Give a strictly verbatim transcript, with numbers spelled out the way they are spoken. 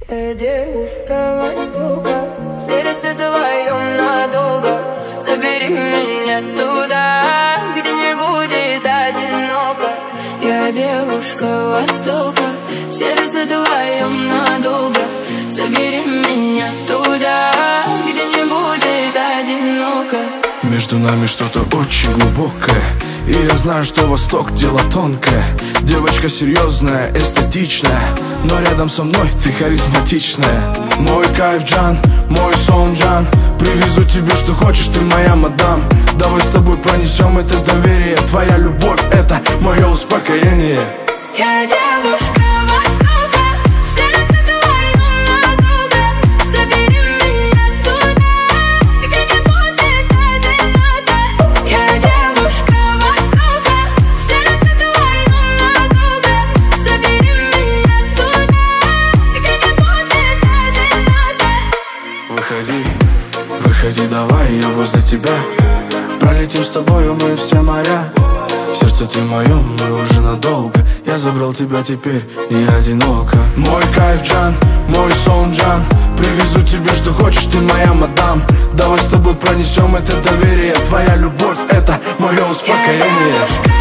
Я девушка востока, сердце твоем надолго. Забери меня туда, где не будет одиноко. Я девушка востока, сердце твоем надолго. Забери меня туда, где не будет одиноко. Между нами что-то очень глубокое, и я знаю, что Восток дело тонкое. Девочка серьезная, эстетичная, но рядом со мной ты харизматичная. Мой кайф, Джан, мой сон, Джан. Привезу тебе, что хочешь, ты моя мадам. Давай с тобой пронесем это доверие. Твоя любовь — это мое успокоение. Я девушка востока, сердце твоем надолго. Забери меня туда, где не будет одиноко. Я девушка востока, сердце твоем надолго. Забери меня туда, где не будет одиноко. Выходи, выходи, давай, я возле тебя. Пролетим с тобою мы все моря. В сердце ты моем, мы уже надолго. Я забрал тебя, теперь не одиноко. Мой кайф, Джан, мой сон, Джан. Привезу тебе, что хочешь, ты моя мадам. Давай с тобой пронесем это доверие. Твоя любовь — это мое успокоение.